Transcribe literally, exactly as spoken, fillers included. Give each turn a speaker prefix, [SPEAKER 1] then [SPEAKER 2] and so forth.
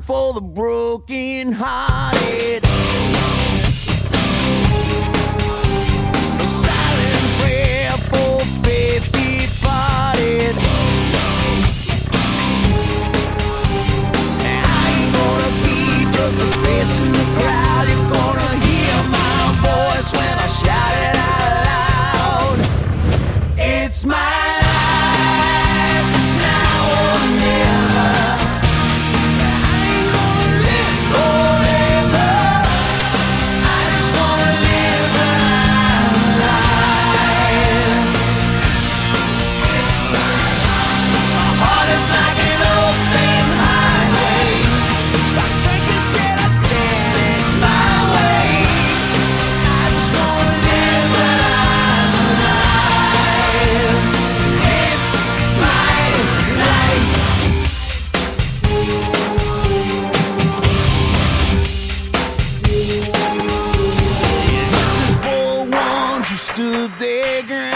[SPEAKER 1] for the broken hearted. A silent prayer for faith departed. I ain't gonna be just a face in the crowd. You're gonna hear my voice when I shout it out loud. It's my life, it's now or never. I ain't gonna live forever. I just wanna live my life. It's my life. My heart is like an open highway. Like breaking shit, I did it my way. I just wanna live my life. It's my life. This is for ones who stood their ground.